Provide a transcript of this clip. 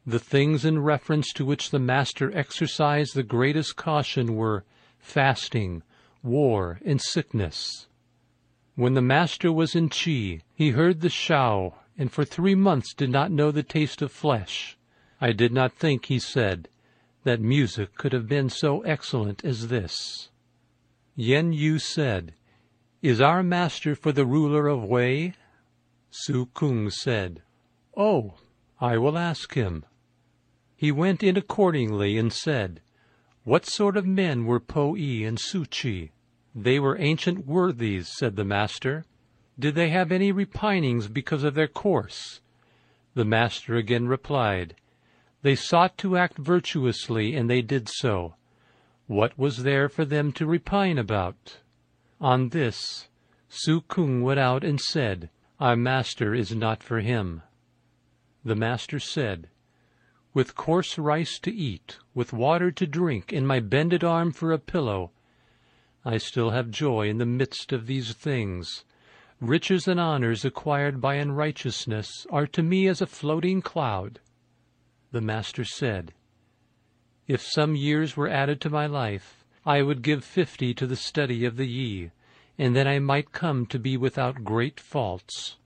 The things in reference to which the master exercised the greatest caution were fasting, war, and sickness. When the master was in Chi, he heard the Shao, and for 3 months did not know the taste of flesh. I did not think, he said, that music could have been so excellent as this. Yen Yu said, "Is our master for the ruler of Wei?" Su Kung said, "Oh, I will ask him." He went in accordingly and said, "What sort of men were Po I and Su Chi?" "They were ancient worthies," said the master. "Did they have any repinings because of their course?" The master again replied, "They sought to act virtuously, and they did so. What was there for them to repine about?" On this, Su Kung went out and said, "Our master is not for him." The master said, "With coarse rice to eat, with water to drink, and my bended arm for a pillow, I still have joy in the midst of these things. Riches and honors acquired by unrighteousness are to me as a floating cloud." The master said, "If some years were added to my life, I would give 50 to the study of the Yi, and then I might come to be without great faults."